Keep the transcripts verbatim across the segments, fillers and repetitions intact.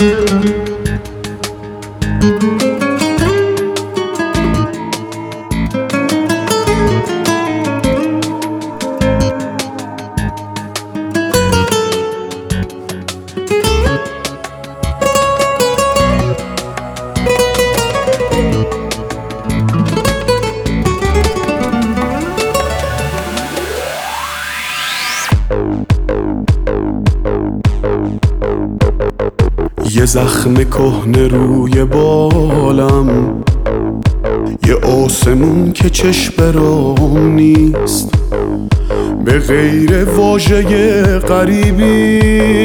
یه زخم کهنه روی بالم، یه آسمون که چشم برام نیست، به غیر واژه غریبی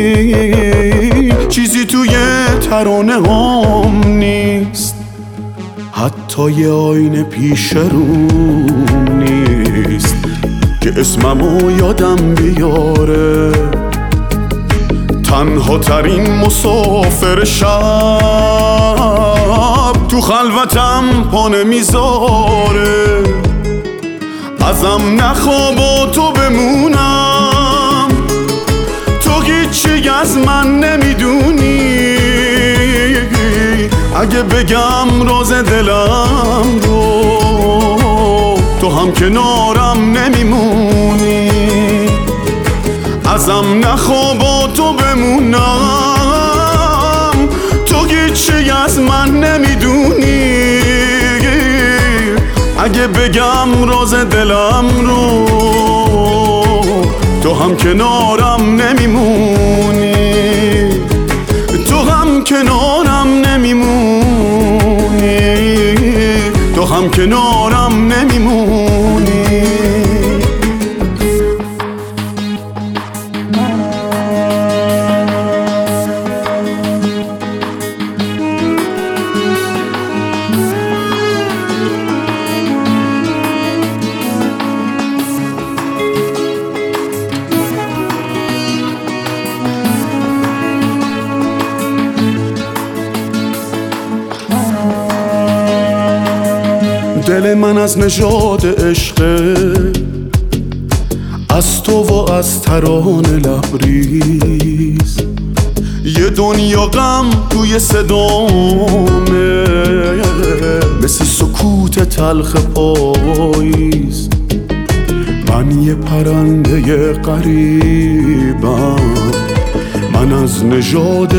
چیزی توی ترانه هم نیست، حتی یه آینه پیش روم نیست که اسممو یادم بیاره. تنها ترین مسافر شب تو خلوتم پا نمیذاره، ازم نخوا با تو بمونم، تو هیچی از من نمیدونی، اگه بگم راز دلم رو تو هم کنارم نمیمونی، ازم نخوا با تو بمونم، تو هیچی از من نمیدونی، اگه بگم راز دلم رو تو هم کنارم نمیمونی، تو هم کنارم نمیمونی، تو هم کنارم نمیمونی. دل من از نژاد عشقه، از تو و از ترانه لبریز، یه دنیا غم توی صدامه، مثل سکوت تلخ پاییز. من یه پرنده غریبم، من از نژاد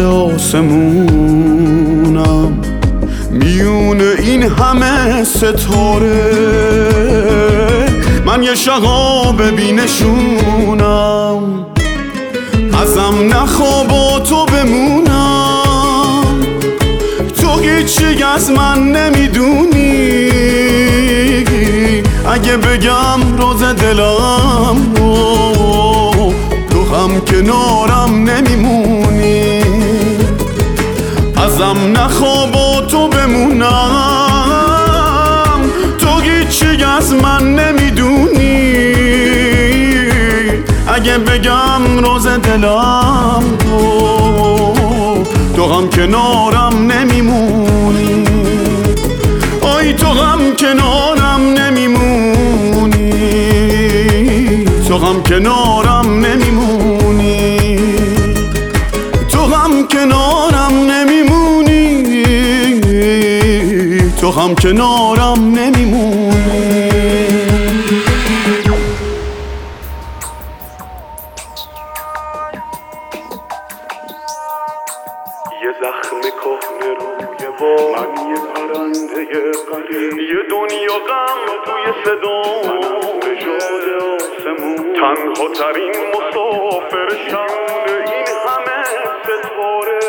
آسمونم، میون این همه ستاره من یه شهاب بینشونم، ازم نخوا با تو بمونم، تو هیچی از من نمیدونی، اگه بگم راز دلم رو تو هم کنارم نمیمونی، ازم نخوا با تو بمونم، تو هیچی از من نمیدونی، اگه بگم راز دلم رو تو هم کنارم نمیمونی، آی تو هم کنارم نمیمونی، تو هم کنارم نمیمونی، تو هم کنارم نمیمونی، تو هم کنارم نمیمونی. یه زخم کهنه روی بال، من یه پرنده غریب، یه دنیا غم توی صدا، من نژاد آسمون، تنها ترین مسافر شب این همه ستاره.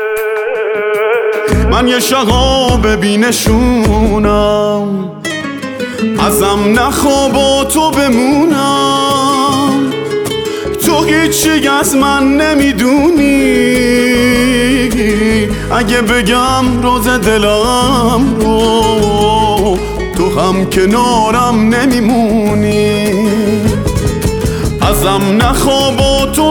من یه شهاب بینشونم، ازم نخوا با تو بمونم، تو هیچی از من نمیدونی، اگه بگم راز دلم رو تو هم کنارم نمیمونی، ازم نخوا با تو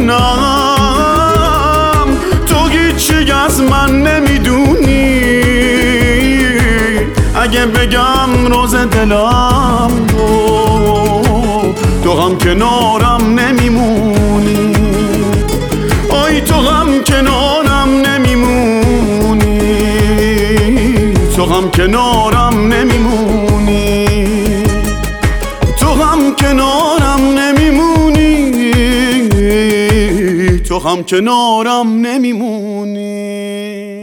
بمونم، تو هیچی از من نمیدونی، اگه بگم راز دلم رو تو هم کنارم نمیمونی، آی تو هم کنارم نمیمونی، هم کنارم نمیمونی، تو هم کنارم نمیمونی، تو هم کنارم نمیمونی.